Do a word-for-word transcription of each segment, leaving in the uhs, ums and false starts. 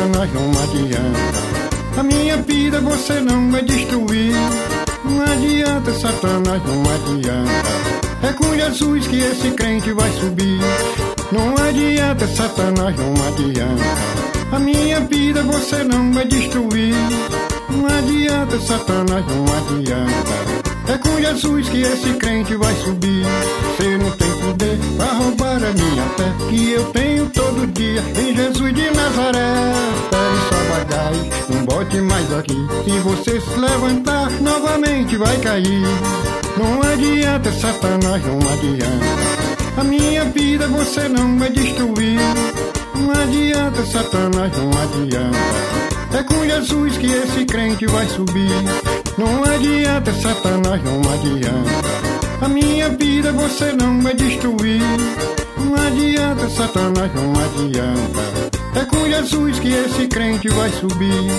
Satanás, não adianta. A minha vida você não vai destruir. Não adianta, Satanás, não adianta. É com Jesus que esse crente vai subir. Não adianta, Satanás, não adianta. A minha vida você não vai destruir. Não adianta, Satanás, não adianta. É com Jesus que esse crente vai subir. Você não tem poder pra roubar a minha fé, que eu tenho todo dia em Jesus de Nazaré. Pegue sua bagagem, não bote mais aqui. Se você se levantar, novamente vai cair. Não adianta, Satanás, não adianta. A minha vida você não vai destruir. Não adianta, Satanás, não adianta. É com Jesus que esse crente vai subir. Não adianta, Satanás, não adianta. A minha vida você não vai destruir. Não adianta, Satanás, não adianta. É com Jesus que esse crente vai subir.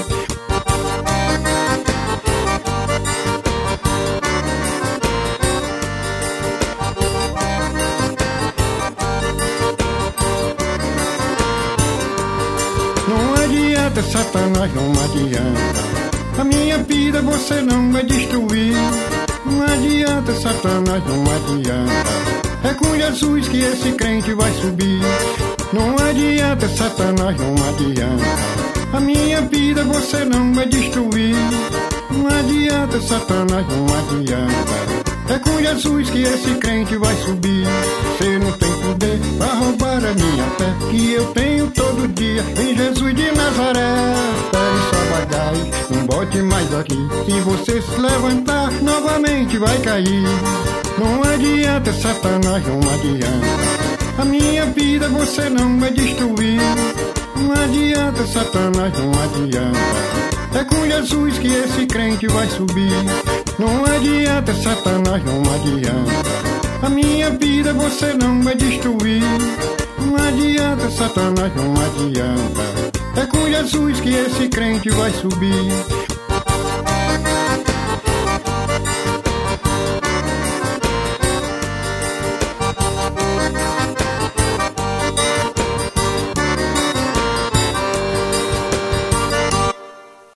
Não adianta, Satanás, não adianta. A minha vida você não vai destruir. Não adianta, Satanás, não adianta. É com Jesus que esse crente vai subir. Não adianta, Satanás, não adianta. A minha vida você não vai destruir. Não adianta, Satanás, não adianta. É com Jesus que esse crente vai subir. Você não tem poder pra roubar a minha fé, que eu tenho todo dia em Jesus de Nazaré. Pegue sua bagagem, não bote mais aqui. Se você se levantar, novamente vai cair. Não adianta, Satanás, não adianta. A minha vida você não vai destruir. Não adianta, Satanás, não adianta. É com Jesus que esse crente vai subir. Não adianta, Satanás, não adianta. A minha vida você não vai destruir. Não adianta, Satanás, não adianta. É com Jesus que esse crente vai subir.